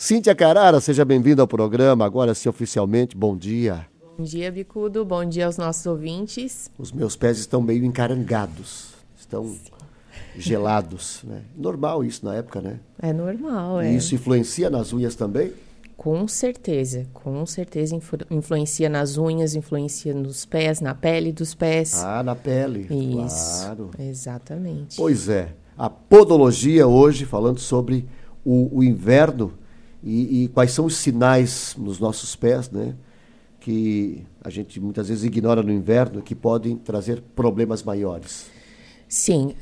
Cíntia Carrara, seja bem-vinda ao programa, agora sim oficialmente, bom dia. Bom dia, Bicudo, bom dia aos nossos ouvintes. Os meus pés estão meio encarangados, estão gelados, né? Normal isso na época, né? É normal, E isso influencia nas unhas também? Com certeza influencia nas unhas, influencia nos pés, na pele dos pés. Ah, na pele, Isso, claro. Exatamente. Pois é, a podologia hoje falando sobre o inverno e quais são os sinais nos nossos pés, né? Que a gente muitas vezes ignora no inverno, que podem trazer problemas maiores. Sim,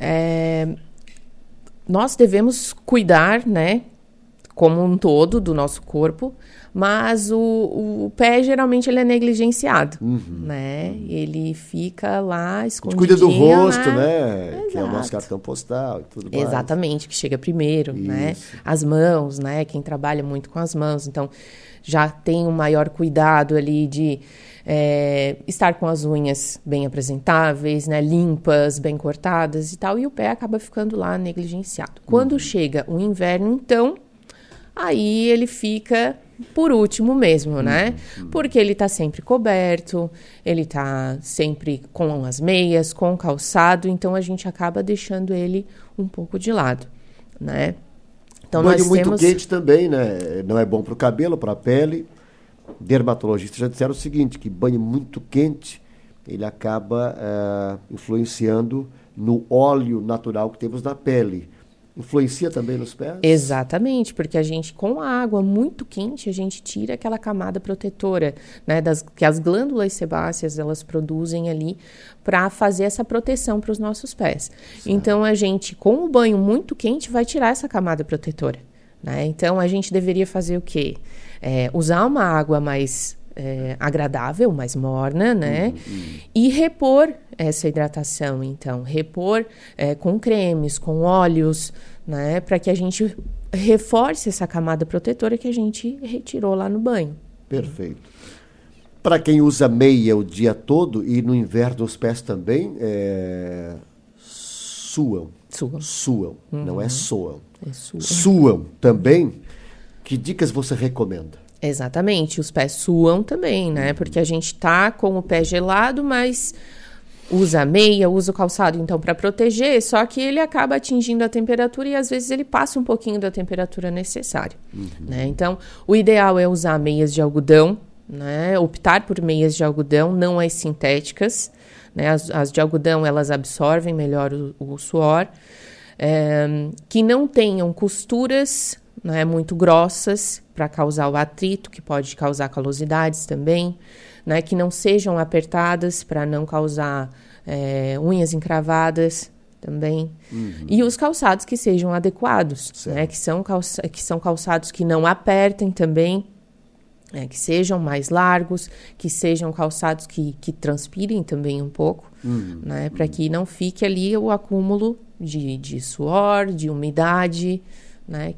nós devemos cuidar, né, como um todo do nosso corpo, mas o pé geralmente ele é negligenciado, né? Ele fica lá escondidinho. A gente cuida do rosto, né? Exato. Que é o nosso cartão postal e tudo mais. Exatamente, que chega primeiro, Isso. né? As mãos, né? Quem trabalha muito com as mãos, então já tem um maior cuidado ali de estar com as unhas bem apresentáveis, né? Limpas, bem cortadas e tal, e o pé acaba ficando lá negligenciado. Quando chega o inverno, então, aí ele fica por último mesmo, né? Porque ele tá sempre coberto, ele tá sempre com as meias, com o calçado, então a gente acaba deixando ele um pouco de lado, né? Então banho nós muito temos... quente também, né? Não é bom para o cabelo, para a pele. Dermatologistas já disseram o seguinte, que banho muito quente, ele acaba influenciando no óleo natural que temos na pele. Influencia também nos pés? Exatamente, porque a gente, com a água muito quente, a gente tira aquela camada protetora, né, que as glândulas sebáceas, elas produzem ali para fazer essa proteção para os nossos pés. Certo. Então, a gente, com o banho muito quente, vai tirar essa camada protetora, né? Então, a gente deveria fazer o quê? Usar uma água mais agradável, mais morna, né? E repor essa hidratação, então. Repor com cremes, com óleos, né? Para que a gente reforce essa camada protetora que a gente retirou lá no banho. Perfeito. Para quem usa meia o dia todo e no inverno os pés também suam. Não é soam. Suam também. Que dicas você recomenda? Exatamente, os pés suam também, né? Porque a gente tá com o pé gelado, mas usa a meia, usa o calçado, então, para proteger, só que ele acaba atingindo a temperatura e, às vezes, ele passa um pouquinho da temperatura necessária, né? Então, o ideal é usar meias de algodão, né? Optar por meias de algodão, não as sintéticas, né? As de algodão, elas absorvem melhor o suor, que não tenham costuras, né, muito grossas para causar o atrito, que pode causar calosidades também, né, que não sejam apertadas para não causar unhas encravadas também. E os calçados que sejam adequados, né, que são calçados que não apertem também, que sejam mais largos, que sejam calçados que transpirem também um pouco, né, para que não fique ali o acúmulo de suor, de umidade, né,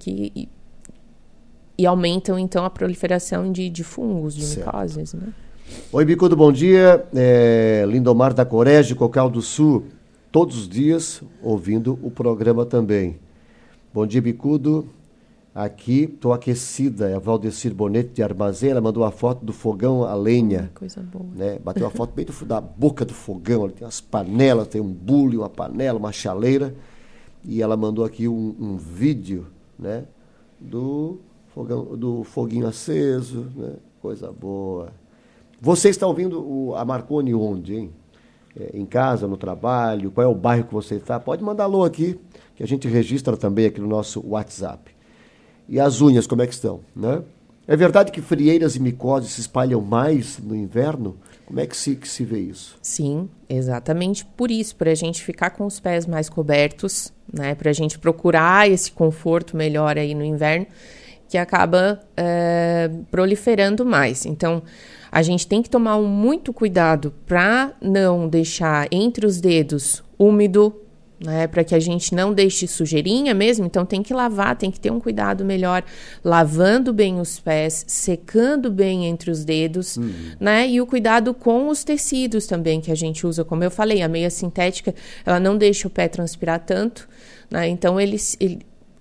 e aumentam, então, a proliferação de fungos, de micoses, né? Oi, Bicudo, bom dia. Lindomar da Corege, Cocal do Sul, todos os dias ouvindo o programa também. Bom dia, Bicudo. Aqui, estou aquecida. É a Valdecir Bonete de Armazém, ela mandou a foto do fogão a lenha. Coisa boa. Né? Bateu a foto bem da boca do fogão, tem as panelas, tem um bule, uma panela, uma chaleira. E ela mandou aqui um vídeo, né, do foguinho aceso, né? Coisa boa. Você está ouvindo a Marconi onde, hein? Em casa, no trabalho? Qual é o bairro que você está? Pode mandar alô aqui, que a gente registra também aqui no nosso WhatsApp. E as unhas, como é que estão, né? É verdade que frieiras e micoses se espalham mais no inverno? Como é que se vê isso? Sim, exatamente por isso, para a gente ficar com os pés mais cobertos, né? Para a gente procurar esse conforto melhor aí no inverno, que acaba proliferando mais. Então, a gente tem que tomar muito cuidado para não deixar entre os dedos úmido, né, para que a gente não deixe sujeirinha mesmo. Então, tem que lavar, tem que ter um cuidado melhor, lavando bem os pés, secando bem entre os dedos, né, e o cuidado com os tecidos também que a gente usa. Como eu falei, a meia sintética, ela não deixa o pé transpirar tanto, né, então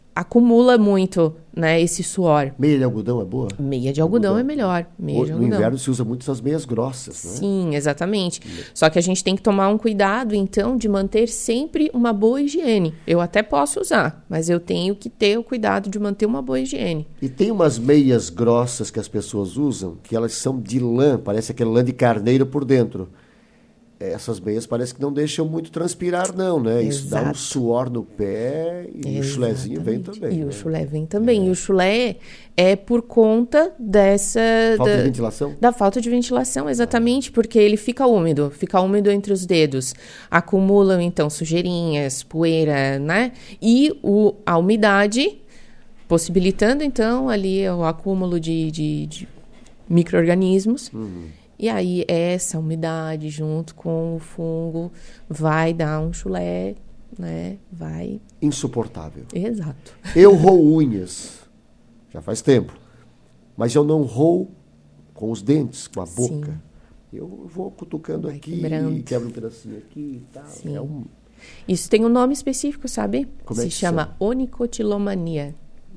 acumula muito, né, esse suor. Meia de algodão é boa? Meia de algodão é melhor. Meia de No algodão. inverno se usa muito essas meias grossas, né? Sim, exatamente. Só que a gente tem que tomar um cuidado, então, de manter sempre uma boa higiene. Eu até posso usar, mas eu tenho que ter o cuidado de manter uma boa higiene. E tem umas meias grossas que as pessoas usam, que elas são de lã, parece aquele lã de carneiro por dentro. Essas meias parece que não deixam muito transpirar, não, né? Isso dá um suor no pé e o chulezinho vem também. E né? o chulé vem também. E o chulé é por conta dessa... Falta de ventilação? Da falta de ventilação, exatamente, porque ele fica úmido entre os dedos. Acumulam, então, sujeirinhas, poeira, né? E a umidade, possibilitando, então, ali o acúmulo de micro-organismos. E aí, essa umidade, junto com o fungo, vai dar um chulé, né? Vai... Insuportável. Exato. Eu roo unhas, já faz tempo, mas eu não roo com os dentes, com a boca. Sim. Eu vou cutucando aqui, quebrando. quebro um pedacinho aqui e tal. Sim. Isso tem um nome específico, sabe? Como é que se chama onicotilomania.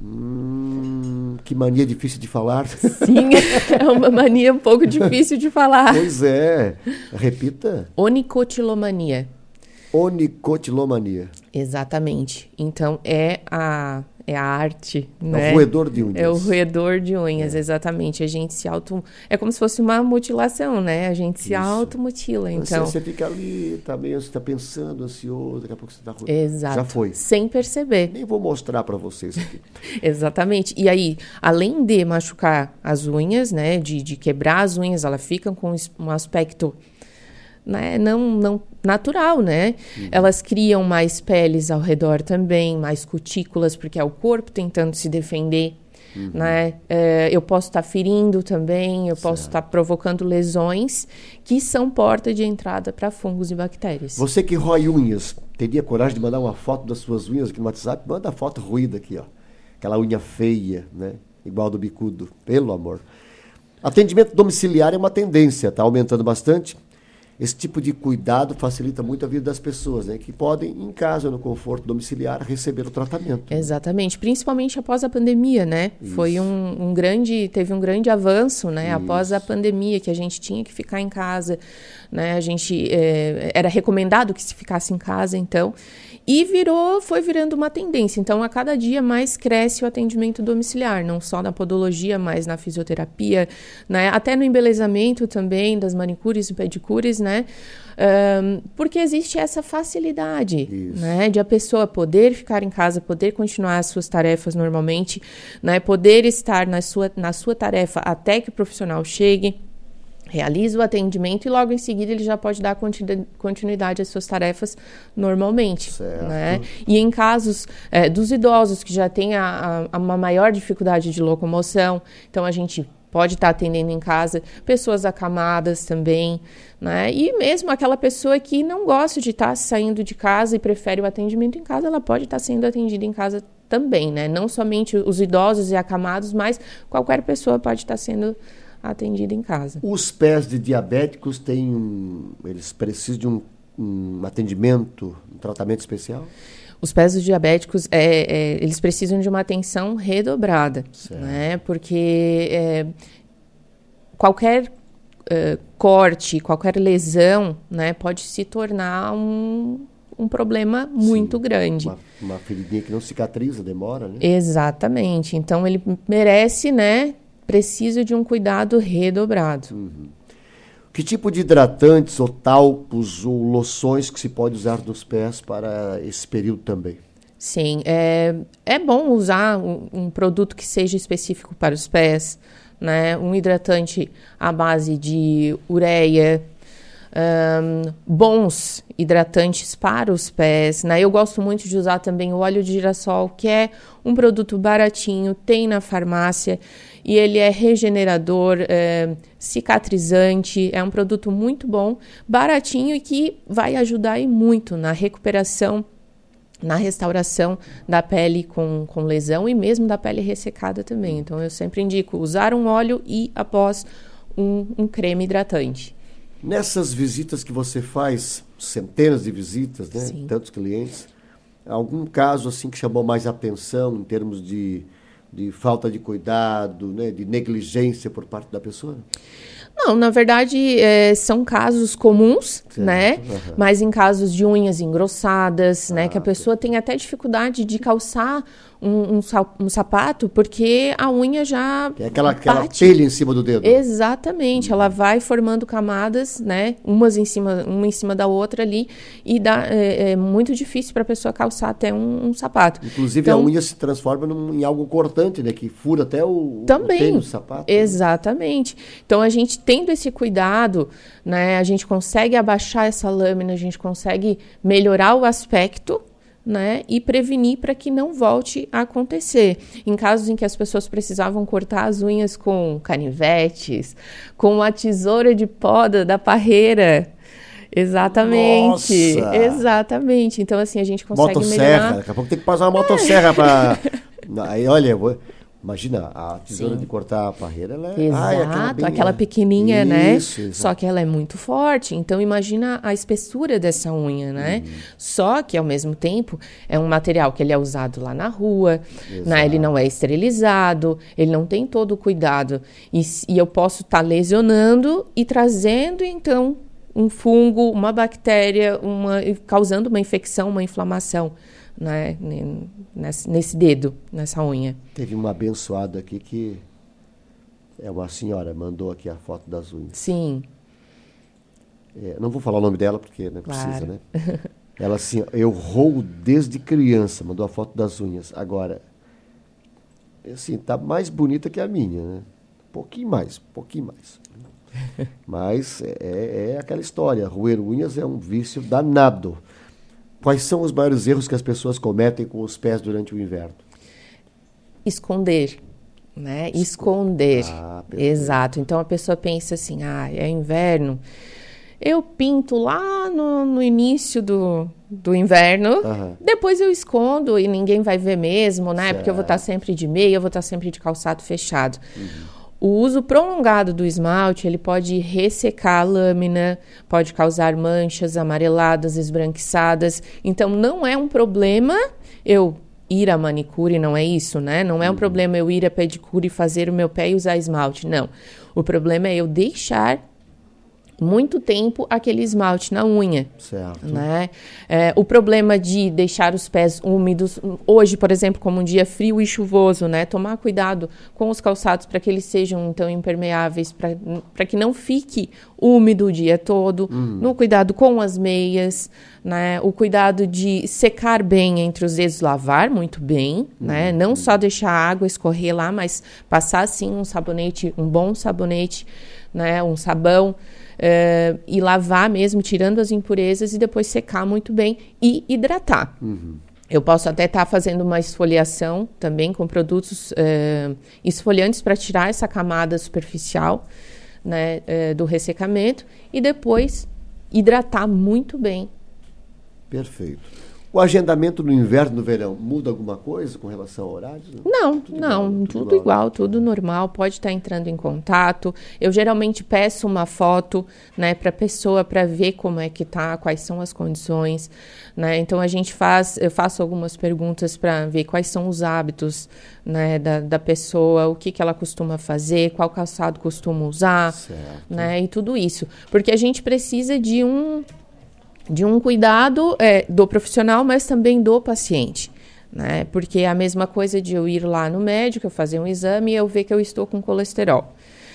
Que mania difícil de falar. Sim, é uma mania um pouco difícil de falar. Pois é. Repita. Onicotilomania. Onicotilomania. Exatamente. Então, é a arte, né? É o roedor de unhas. É o roedor de unhas, exatamente. A gente se É como se fosse uma mutilação, né? A gente se automutila, então... Você fica ali, você está pensando, ansioso, daqui a pouco você está... Exato. Já foi. Sem perceber. Nem vou mostrar para vocês aqui. Exatamente. E aí, além de machucar as unhas, né? De quebrar as unhas, elas ficam com um aspecto... né, não natural, né? Elas criam mais peles ao redor também, mais cutículas, porque é o corpo tentando se defender, né? Eu posso estar ferindo também, eu posso estar provocando lesões que são porta de entrada para fungos e bactérias. Você que rói unhas, teria coragem de mandar uma foto das suas unhas aqui no WhatsApp? Manda a foto ruída aqui, ó. Aquela unha feia, né? Igual do bicudo, pelo amor. Atendimento domiciliar é uma tendência, está aumentando bastante. Esse tipo de cuidado facilita muito a vida das pessoas, né? Que podem, em casa, no conforto domiciliar, receber o tratamento. Exatamente, principalmente após a pandemia, né? Isso. Foi teve um grande avanço, né? Isso. Após a pandemia, que a gente tinha que ficar em casa, né? A gente era recomendado que se ficasse em casa, então, e foi virando uma tendência. Então, a cada dia mais cresce o atendimento domiciliar, não só na podologia, mas na fisioterapia, né? Até no embelezamento também, das manicures e pedicures, né? Porque existe essa facilidade, né? De a pessoa poder ficar em casa, poder continuar as suas tarefas normalmente, né? Poder estar na sua tarefa até que o profissional chegue, realiza o atendimento e logo em seguida ele já pode dar continuidade às suas tarefas normalmente, certo. Né? E em casos dos idosos que já têm uma maior dificuldade de locomoção, então a gente pode estar atendendo em casa, pessoas acamadas também, né? E mesmo aquela pessoa que não gosta de estar saindo de casa e prefere o atendimento em casa, ela pode estar sendo atendida em casa também, né? Não somente os idosos e acamados, mas qualquer pessoa pode estar sendo atendida em casa. Os pés de diabéticos eles precisam de um atendimento, um tratamento especial? Os pés dos diabéticos, eles precisam de uma atenção redobrada, né? Porque qualquer corte, qualquer lesão, né, pode se tornar um problema muito grande. Uma feridinha que não cicatriza, demora, né? Exatamente. Então, ele merece, né, precisa de um cuidado redobrado. Que tipo de hidratantes ou talcos ou loções que se pode usar nos pés para esse período também? Sim, é bom usar um produto que seja específico para os pés, né? Um hidratante à base de ureia, bons hidratantes para os pés, né? Eu gosto muito de usar também o óleo de girassol, que é um produto baratinho, tem na farmácia, e ele é regenerador, cicatrizante, é um produto muito bom, baratinho e que vai ajudar aí muito na recuperação, na restauração da pele com lesão e mesmo da pele ressecada também. Então, eu sempre indico usar um óleo e após um creme hidratante. Nessas visitas que você faz, centenas de visitas, né? Sim. Tantos clientes, algum caso assim que chamou mais atenção em termos de falta de cuidado, né, de negligência por parte da pessoa? Não, na verdade, são casos comuns, certo, né? Uhum. Mas em casos de unhas engrossadas, né? Que a pessoa tem até dificuldade de calçar um sapato, porque a unha já é aquela telha em cima do dedo. Exatamente, ela vai formando camadas, né? Uma em cima da outra ali, e é muito difícil para a pessoa calçar até um sapato. Inclusive, então, a unha se transforma em algo cortante, né? Que fura até o tênis do sapato. Exatamente. Né? Então, a gente tendo esse cuidado, né? A gente consegue abaixar essa lâmina, a gente consegue melhorar o aspecto, né, e prevenir para que não volte a acontecer. Em casos em que as pessoas precisavam cortar as unhas com canivetes, com a tesoura de poda da parreira. Exatamente. Nossa. Exatamente. Então, assim, a gente consegue melhorar. Daqui a pouco tem que passar uma motosserra para... Aí, olha, imagina, a tesoura de cortar a parreira, ela é... Exato, aquela pequenininha, né? Isso. Só que ela é muito forte. Então, imagina a espessura dessa unha, né? Só que, ao mesmo tempo, é um material que ele é usado lá na rua, né? Ele não é esterilizado, ele não tem todo o cuidado. E eu posso estar lesionando e trazendo, então, um fungo, uma bactéria, causando uma infecção, uma inflamação, né, nesse dedo, nessa unha. Teve uma abençoada aqui que é uma senhora, mandou aqui a foto das unhas. Sim. Não vou falar o nome dela porque não claro. Precisa, né? Ela assim, eu roo desde criança, mandou a foto das unhas. Agora, assim, tá mais bonita que a minha, né? Pouquinho mais. Mas é aquela história, roer unhas é um vício danado. Quais são os maiores erros que as pessoas cometem com os pés durante o inverno? Esconder, né? Esconder. Exato. Então, a pessoa pensa assim, é inverno. Eu pinto lá no início do inverno, depois eu escondo e ninguém vai ver mesmo, né? Certo. Porque eu vou estar sempre de meia, eu vou estar sempre de calçado fechado. O uso prolongado do esmalte, ele pode ressecar a lâmina, pode causar manchas amareladas, esbranquiçadas. Então, não é um problema eu ir à manicure, não é isso, né? Não é um problema eu ir à pedicure e fazer o meu pé e usar esmalte, não. O problema é eu deixar muito tempo aquele esmalte na unha. Certo. Né? O problema de deixar os pés úmidos, hoje, por exemplo, como um dia frio e chuvoso, né? Tomar cuidado com os calçados para que eles sejam, então, impermeáveis, para que não fique úmido o dia todo. No cuidado com as meias, né? O cuidado de secar bem entre os dedos, lavar muito bem, né? Não só deixar a água escorrer lá, mas passar, sim, um bom sabonete, né? Um sabão, e lavar mesmo, tirando as impurezas, e depois secar muito bem e hidratar. Eu posso até estar fazendo uma esfoliação também com produtos esfoliantes para tirar essa camada superficial, né, do ressecamento, e depois hidratar muito bem. Perfeito. O agendamento no inverno e no verão muda alguma coisa com relação a horários? Tudo igual, tudo normal, pode estar entrando em contato. Eu geralmente peço uma foto, né, para a pessoa, para ver como é que tá, quais são as condições, né? Então eu faço algumas perguntas para ver quais são os hábitos, né, da pessoa, o que ela costuma fazer, qual calçado costuma usar, certo, né, e tudo isso. Porque a gente precisa de um cuidado do profissional, mas também do paciente, né? Porque é a mesma coisa de eu ir lá no médico, eu fazer um exame e eu ver que eu estou com colesterol.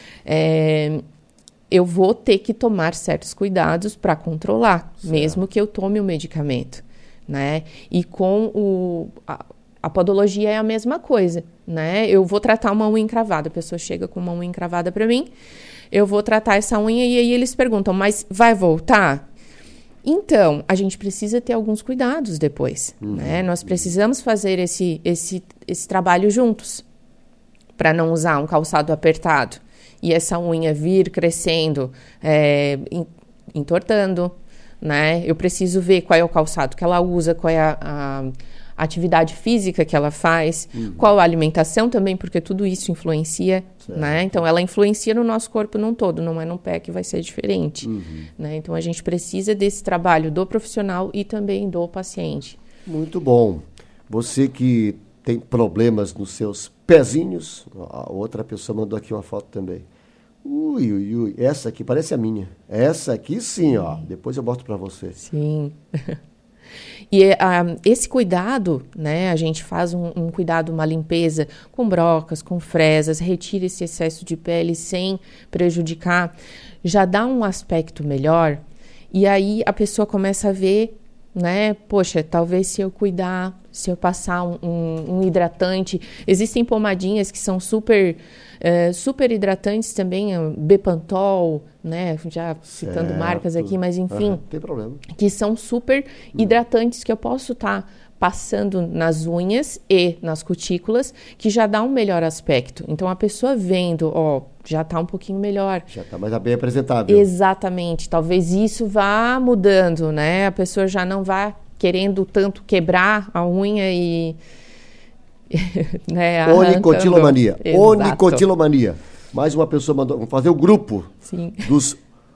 Eu vou ter que tomar certos cuidados para controlar, certo, mesmo que eu tome o medicamento, né? E com a podologia é a mesma coisa, né? Eu vou tratar uma unha encravada, a pessoa chega com uma unha encravada para mim, eu vou tratar essa unha e aí eles perguntam, mas vai voltar? Então, a gente precisa ter alguns cuidados depois, né? Nós precisamos fazer esse trabalho juntos, para não usar um calçado apertado e essa unha vir crescendo, entortando, né? Eu preciso ver qual é o calçado que ela usa, qual é a atividade física que ela faz, qual a alimentação também, porque tudo isso influencia, né? Então, ela influencia no nosso corpo num todo, não é no pé que vai ser diferente, né? Então, a gente precisa desse trabalho do profissional e também do paciente. Muito bom. Você que tem problemas nos seus pezinhos, a outra pessoa mandou aqui uma foto também. Ui, ui, ui, essa aqui parece a minha. Essa aqui sim, ó. Depois eu mostro para você. Sim. E esse cuidado, né, a gente faz um cuidado, uma limpeza com brocas, com fresas, retira esse excesso de pele sem prejudicar, já dá um aspecto melhor, e aí a pessoa começa a ver, né, poxa, talvez se eu cuidar, se eu passar um hidratante, existem pomadinhas que são super hidratantes também, Bepantol, né, já citando marcas aqui, mas enfim, tem problema. Que são super hidratantes que eu posso estar passando nas unhas e nas cutículas, que já dá um melhor aspecto. Então, a pessoa vendo, ó, já está um pouquinho melhor. Já está mais bem apresentável. Exatamente. Talvez isso vá mudando, né? A pessoa já não vá querendo tanto quebrar a unha e... né, onicotilomania. Onicotilomania. Mais uma pessoa mandou, vamos fazer o grupo dos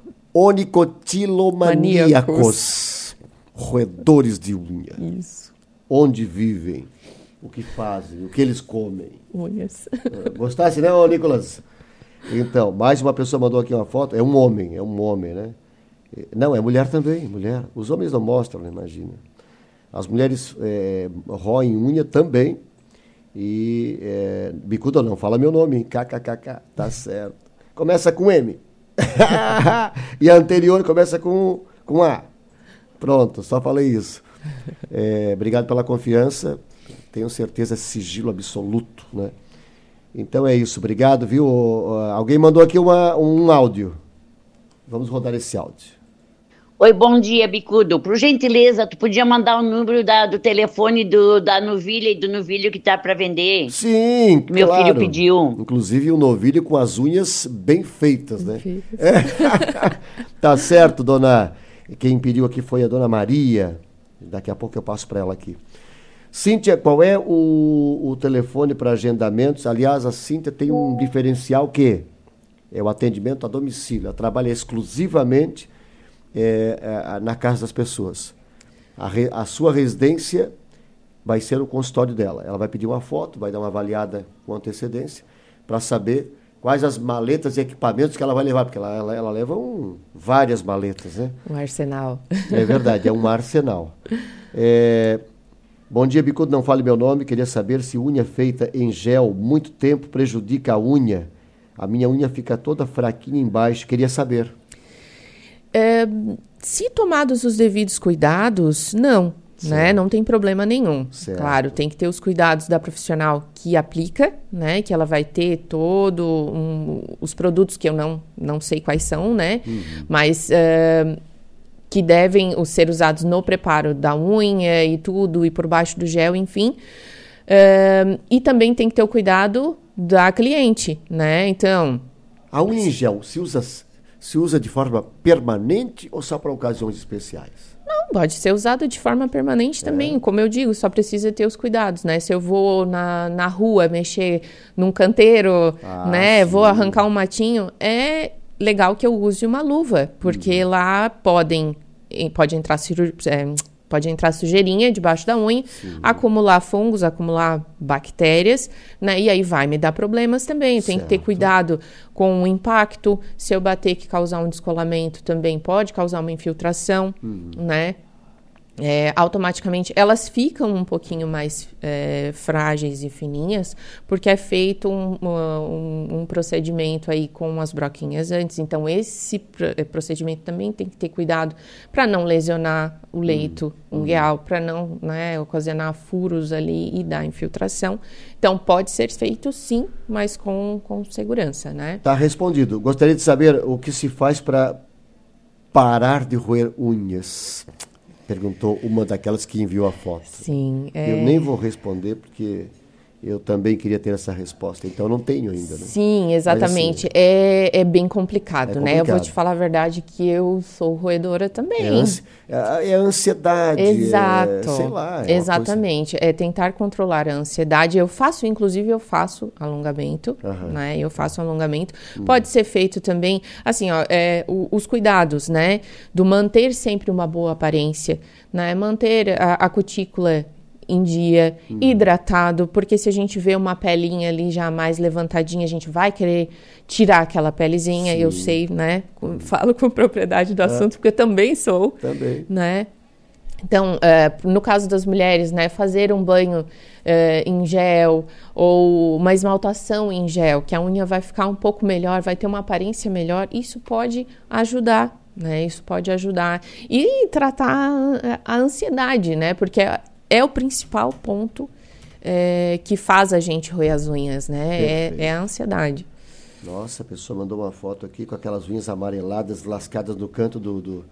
onicotilomaníacos, roedores de unha. Isso. Onde vivem, o que fazem, o que eles comem. Unhas. Gostasse, né, ô Nicolas? Então, mais uma pessoa mandou aqui uma foto, é um homem, né? Não, é mulher também, mulher. Os homens não mostram, né, imagina. As mulheres roem unha também. E bicuda não, fala meu nome, hein? KKKK, tá certo. Começa com M. E a anterior começa com A. Pronto, só falei isso. Obrigado pela confiança. Tenho certeza, sigilo absoluto, né? Então é isso, obrigado, viu? Alguém mandou aqui um áudio. Vamos rodar esse áudio. Oi, bom dia, Bicudo. Por gentileza, tu podia mandar o número do telefone da novilha e do novilho que tá para vender? Sim, que meu filho pediu. Inclusive o novilho com as unhas bem feitas, né? Tá certo, dona. Quem pediu aqui foi a dona Maria. Daqui a pouco eu passo para ela aqui. Cíntia, qual é o telefone para agendamentos? Aliás, a Cíntia tem um diferencial que é o atendimento a domicílio. Ela trabalha exclusivamente na casa das pessoas. A sua residência vai ser o consultório dela. Ela vai pedir uma foto, vai dar uma avaliada com antecedência para saber quais as maletas e equipamentos que ela vai levar, porque ela leva várias maletas, né? Um arsenal. É verdade, é um arsenal. Bom dia, Bicudo, não fale meu nome, queria saber se unha feita em gel muito tempo prejudica a unha. A minha unha fica toda fraquinha embaixo, queria saber. Se tomados os devidos cuidados, não, né? Não tem problema nenhum. Certo. Claro, tem que ter os cuidados da profissional que aplica, né? Que ela vai ter os produtos que eu não sei quais são, né? Mas que devem ser usados no preparo da unha e tudo, e por baixo do gel, enfim. E também tem que ter o cuidado da cliente, né? Então... A unha em gel se usa de forma permanente ou só para ocasiões especiais? Não, pode ser usado de forma permanente também. Como eu digo, só precisa ter os cuidados, né? Se eu vou na rua mexer num canteiro, né? Sim. Vou arrancar um matinho, é legal que eu use uma luva, porque lá pode entrar sujeirinha debaixo da unha, acumular fungos, acumular bactérias, né? E aí vai me dar problemas também. Tem que ter cuidado com o impacto. Se eu bater que causar um descolamento, também pode causar uma infiltração, né? Automaticamente elas ficam um pouquinho mais frágeis e fininhas, porque é feito um procedimento aí com as broquinhas antes. Então esse procedimento também tem que ter cuidado para não lesionar o leito ungueal, para não, né, ocasionar furos ali e dar infiltração. Então pode ser feito sim, mas com segurança, né? Tá respondido. Gostaria de saber o que se faz para parar de roer unhas. Perguntou uma daquelas que enviou a foto. Sim. Eu nem vou responder porque Eu também queria ter essa resposta, então não tenho ainda, né? Sim, exatamente. Mas, assim, é bem complicado, né? Eu vou te falar a verdade que eu sou roedora também. É ansiedade. Exato. Sei lá. Exatamente. É tentar controlar a ansiedade. Inclusive eu faço alongamento, né? Eu faço alongamento. Pode ser feito também, assim, ó, os cuidados, né? Do manter sempre uma boa aparência, né? Manter a cutícula em dia, hidratado, porque se a gente vê uma pelinha ali já mais levantadinha, a gente vai querer tirar aquela pelezinha. Sim. Eu sei, né? Falo com propriedade do assunto, porque eu também sou. Também. Né? Então, no caso das mulheres, né, fazer um banho em gel ou uma esmaltação em gel, que a unha vai ficar um pouco melhor, vai ter uma aparência melhor, isso pode ajudar, né? Isso pode ajudar. E tratar a ansiedade, né? Porque é o principal ponto que faz a gente roer as unhas, né? É a ansiedade. Nossa, a pessoa mandou uma foto aqui com aquelas unhas amareladas, lascadas no canto do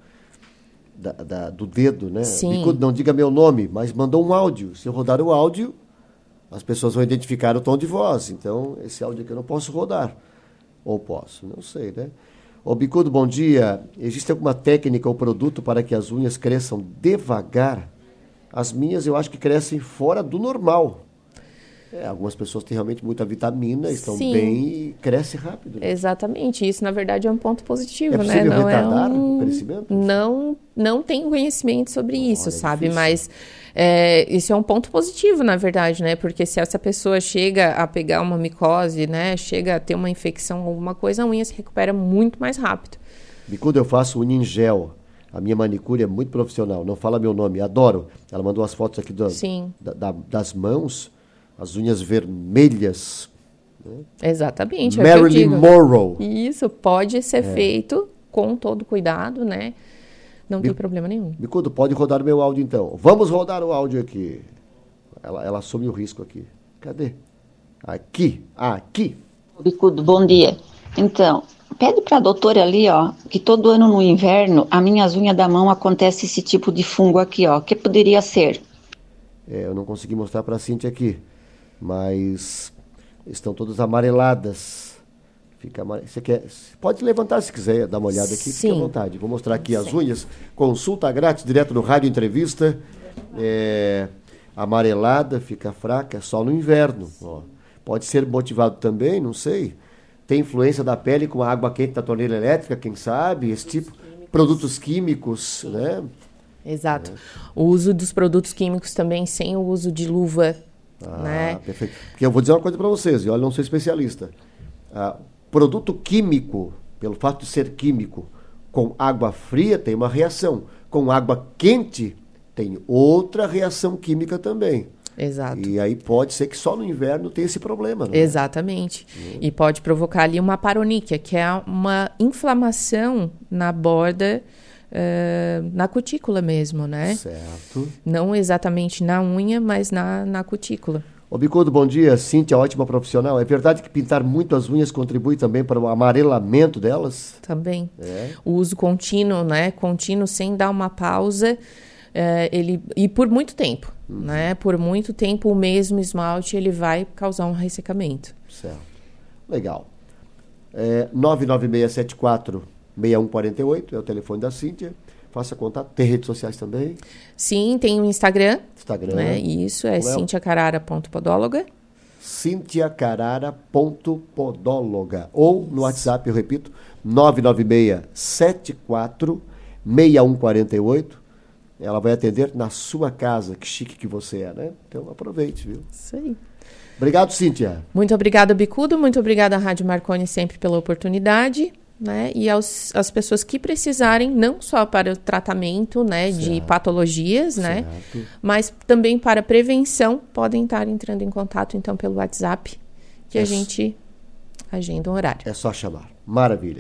dedo, né? Sim. Bicudo, não diga meu nome, mas mandou um áudio. Se eu rodar o áudio, as pessoas vão identificar o tom de voz. Então, esse áudio aqui eu não posso rodar. Ou posso, não sei, né? Ô, Bicudo, bom dia. Existe alguma técnica ou produto para que as unhas cresçam devagar? As minhas eu acho que crescem fora do normal. Algumas pessoas têm realmente muita vitamina, estão Sim. bem e crescem rápido. Né? Exatamente. Isso, na verdade, é um ponto positivo, né? É possível retardar o crescimento? Não tenho conhecimento sobre isso, sabe? Difícil. Mas isso é um ponto positivo, na verdade, né? Porque se essa pessoa chega a pegar uma micose, né? Chega a ter uma infecção, alguma coisa, a unha se recupera muito mais rápido. Bicudo, eu faço unha em gel. A minha manicure é muito profissional. Não fala meu nome, adoro. Ela mandou as fotos aqui das mãos, as unhas vermelhas. Né? Exatamente. Marilyn Monroe. Isso, pode ser feito com todo cuidado, né? Não tem problema nenhum. Bicudo, pode rodar o meu áudio então. Vamos rodar o áudio aqui. Ela assume o risco aqui. Cadê? Aqui. Bicudo, bom dia. Então, pede para a doutora ali, ó, que todo ano no inverno, a minhas unhas da mão acontece esse tipo de fungo aqui, ó. Que poderia ser? Eu não consegui mostrar para a Cíntia aqui, mas estão todas amareladas. Você quer? Pode levantar se quiser dar uma olhada aqui, fique à vontade. Vou mostrar aqui as unhas. Consulta grátis, direto no Rádio Entrevista. Amarelada, fica fraca, só no inverno. Ó. Pode ser motivado também, não sei. Tem influência da pele com a água quente da torneira elétrica, quem sabe? Esse tipo. Produtos químicos, né? Exato. O uso dos produtos químicos também sem o uso de luva, né? Perfeito. Porque eu vou dizer uma coisa para vocês, e olha, eu não sou especialista. Produto químico, pelo fato de ser químico, com água fria tem uma reação. Com água quente tem outra reação química também. Exato. E aí pode ser que só no inverno tenha esse problema, né? Exatamente. E pode provocar ali uma paroníquia, que é uma inflamação na borda, na cutícula mesmo, né? Certo. Não exatamente na unha, mas na cutícula. Ô Bicudo, bom dia. Cíntia, ótima profissional. É verdade que pintar muito as unhas contribui também para o amarelamento delas? Também. O uso contínuo, né? Contínuo, sem dar uma pausa. E por muito tempo, né? Por muito tempo o mesmo esmalte ele vai causar um ressecamento. Certo. Legal. 99674-6148 é o telefone da Cíntia. Faça contato. Tem redes sociais também? Sim, tem o Instagram. Né? Isso, é cintiacarara.podóloga. cintiacarara.podóloga. Ou no WhatsApp, eu repito, 99674-6148. Ela vai atender na sua casa. Que chique que você é, né? Então aproveite, viu? Isso aí. Obrigado, Cíntia. Muito obrigada, Bicudo. Muito obrigada à Rádio Marconi sempre pela oportunidade. Né? E as pessoas que precisarem, não só para o tratamento, né, de patologias, né, mas também para prevenção, podem estar entrando em contato, então, pelo WhatsApp, que a gente agenda um horário. É só chamar. Maravilha.